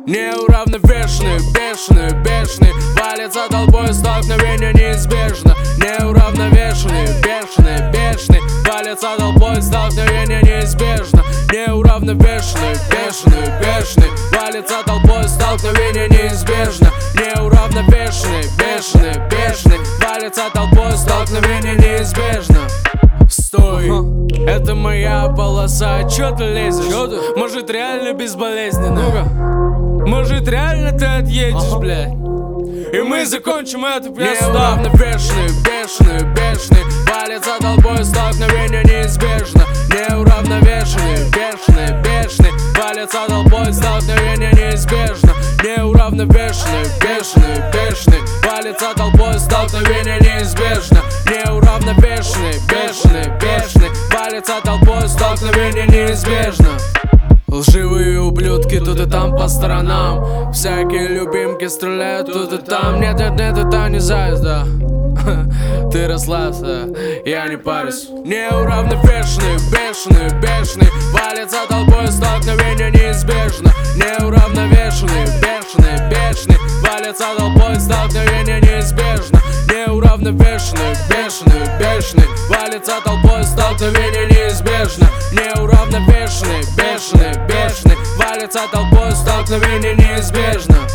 Неуравновешенный, бешеный, бешеный, валится толпой, столкновение неизбежно. Неуравновешенный, бешеный, бешеный, валится толпой, столкновение неизбежно. Неуравновешенный, бешеный, бешеный, валится толпой, столкновение неизбежно. Неуравновешенный, бешеный, бешеный, валится толпой, столкновение неизбежно. Стой, это моя полоса, чё ты лезешь? Может реально безболезненно? Может реально ты отъедешь, блядь? И мы закончим эту песню. Неуравновешенный, бешеный, бешеный, валится толпой, столкновение неизбежно. Неуравновешенный, бешеный, бешеный, валится толпой, столкновение неизбежно. Неуравновешенный, бешеный, бешеный, валится толпой, столкновение неизбежно. Неуравновешенный, бешеный, бешеный, валится толпой, столкновение неизбежно. Лживые ублюдки тут и там по сторонам, всякие любимки стреляют тут и там. Нет, нет, нет, это не заяц, да. Ты расслабься, я не парюсь. Неуравновешенный, бешеный, бешеный, валится толпой, столкновение неизбежно. Неуравновешенный, бешеный, бешеный, валится толпой, столкновение неизбежно. Неуравновешенный, бешеный, бешеный, валится толпой, столкновение неизбежно. Неуравновешенный, бешеный, бешеный, валится толпой, столкновение неизбежно.